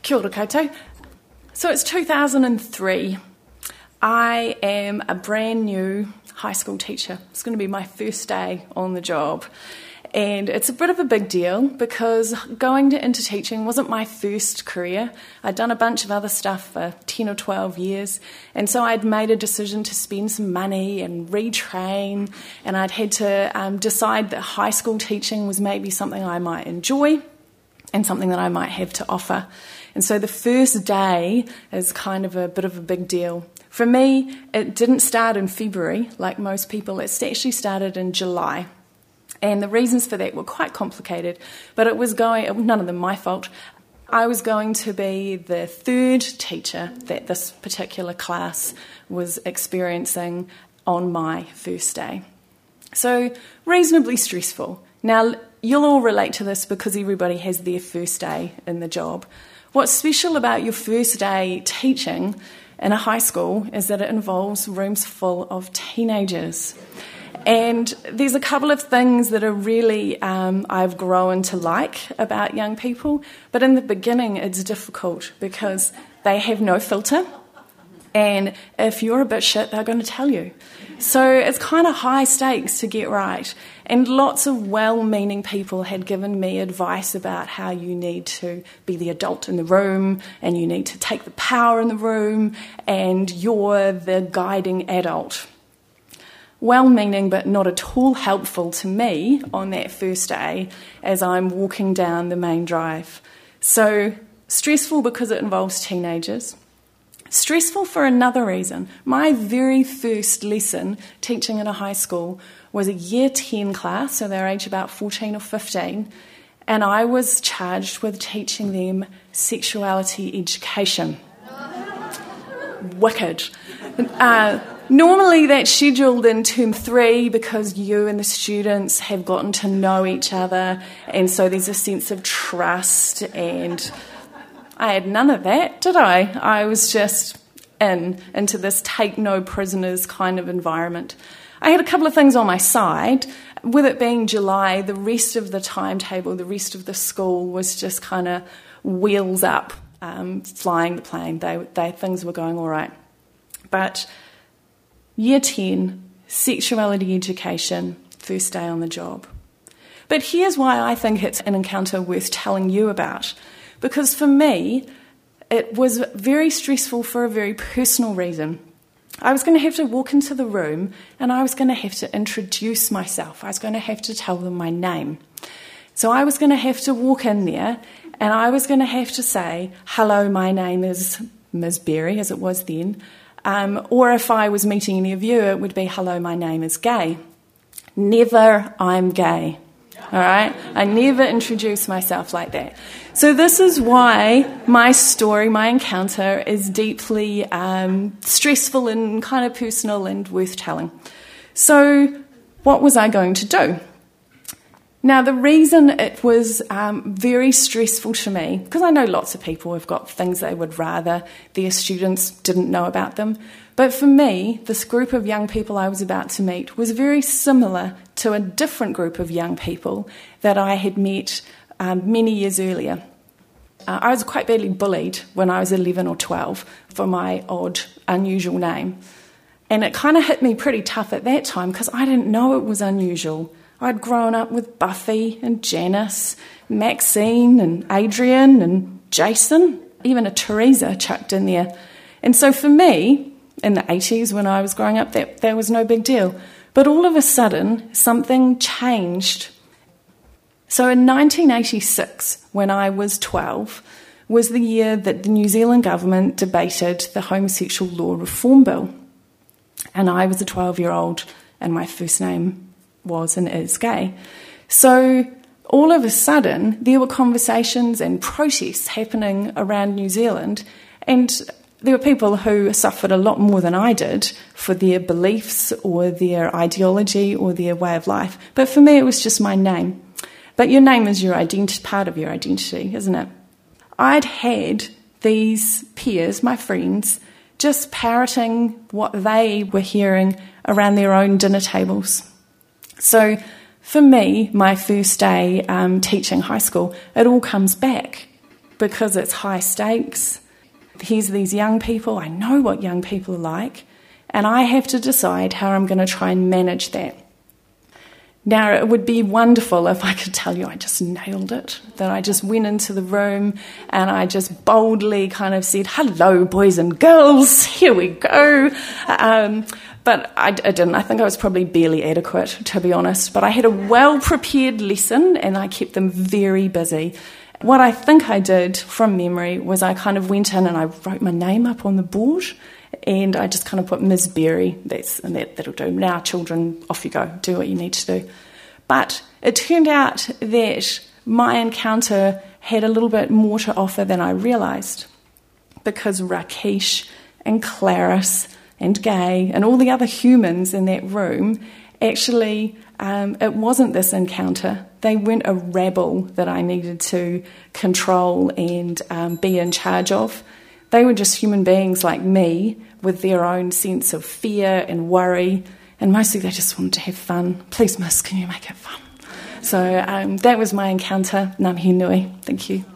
Kia ora koutou. So it's 2003. I am a brand new high school teacher. It's going to be my first day on the job. And it's a bit of a big deal because going into teaching wasn't my first career. I'd done a bunch of other stuff for 10 or 12 years. And so I'd made a decision to spend some money and retrain. And I'd had to decide that high school teaching was maybe something I might enjoy and something that I might have to offer. And so the first day is kind of a bit of a big deal. For me, it didn't start in February like most people. It actually started in July. And the reasons for that were quite complicated, but none of them my fault. I was going to be the third teacher that this particular class was experiencing on my first day. So reasonably stressful. Now, you'll all relate to this because everybody has their first day in the job. What's special about your first day teaching in a high school is that it involves rooms full of teenagers. And there's a couple of things that are really I've grown to like about young people, but in the beginning it's difficult because they have no filter, and if you're a bit shit, they're going to tell you. So it's kind of high stakes to get right. And lots of well-meaning people had given me advice about how you need to be the adult in the room and you need to take the power in the room and you're the guiding adult. Well-meaning but not at all helpful to me on that first day as I'm walking down the main drive. So stressful because it involves teenagers. Stressful for another reason. My very first lesson teaching in a high school was a year 10 class, so they're aged about 14 or 15, and I was charged with teaching them sexuality education. Wicked. Normally that's scheduled in term 3 because you and the students have gotten to know each other, and so there's a sense of trust, and I had none of that, did I? I was just into this take no prisoners kind of environment. I had a couple of things on my side. With it being July, the rest of the timetable, the rest of the school was just kind of wheels up, flying the plane. Things were going all right. But year 10, sexuality education, first day on the job. But here's why I think it's an encounter worth telling you about. Because for me, it was very stressful for a very personal reason. I was going to have to walk into the room and I was going to have to introduce myself. I was going to have to tell them my name. So I was going to have to walk in there and I was going to have to say, hello, my name is Ms. Berry, as it was then. Or if I was meeting any of you, it would be, hello, my name is Gay. Never, I'm gay. All right? I never introduce myself like that. So this is why my story, my encounter, is deeply stressful and kind of personal and worth telling. So what was I going to do? Now, the reason it was very stressful to me, because I know lots of people have got things they would rather their students didn't know about them, but for me, this group of young people I was about to meet was very similar to a different group of young people that I had met many years earlier. I was quite badly bullied when I was 11 or 12 for my odd, unusual name. And it kind of hit me pretty tough at that time because I didn't know it was unusual. I'd grown up with Buffy and Janice, Maxine and Adrian and Jason, even a Teresa chucked in there. And so for me, in the 80s when I was growing up, that was no big deal. But all of a sudden, something changed. So in 1986, when I was 12, was the year that the New Zealand government debated the homosexual law reform bill. And I was a 12-year-old, and my first name was and is Gay. So all of a sudden, there were conversations and protests happening around New Zealand, and there were people who suffered a lot more than I did for their beliefs or their ideology or their way of life. But for me, it was just my name. But your name is your part of your identity, isn't it? I'd had these peers, my friends, just parroting what they were hearing around their own dinner tables. So for me, my first day teaching high school, it all comes back because it's high stakes. Here's these young people, I know what young people are like, and I have to decide how I'm going to try and manage that. Now, it would be wonderful if I could tell you I just nailed it, that I just went into the room and I just boldly kind of said, hello, boys and girls, here we go. But I didn't. I think I was probably barely adequate, to be honest. But I had a well-prepared lesson and I kept them very busy. What I think I did from memory was I kind of went in and I wrote my name up on the board and I just kind of put Ms. Berry, that'll do. Now, children, off you go, do what you need to do. But it turned out that my encounter had a little bit more to offer than I realised, because Rakesh and Clarice and Gay and all the other humans in that room, actually, it wasn't this encounter. They weren't a rabble that I needed to control and be in charge of. They were just human beings like me with their own sense of fear and worry, and mostly they just wanted to have fun. Please, miss, can you make it fun? So that was my encounter. Ngā mihi nui. Thank you.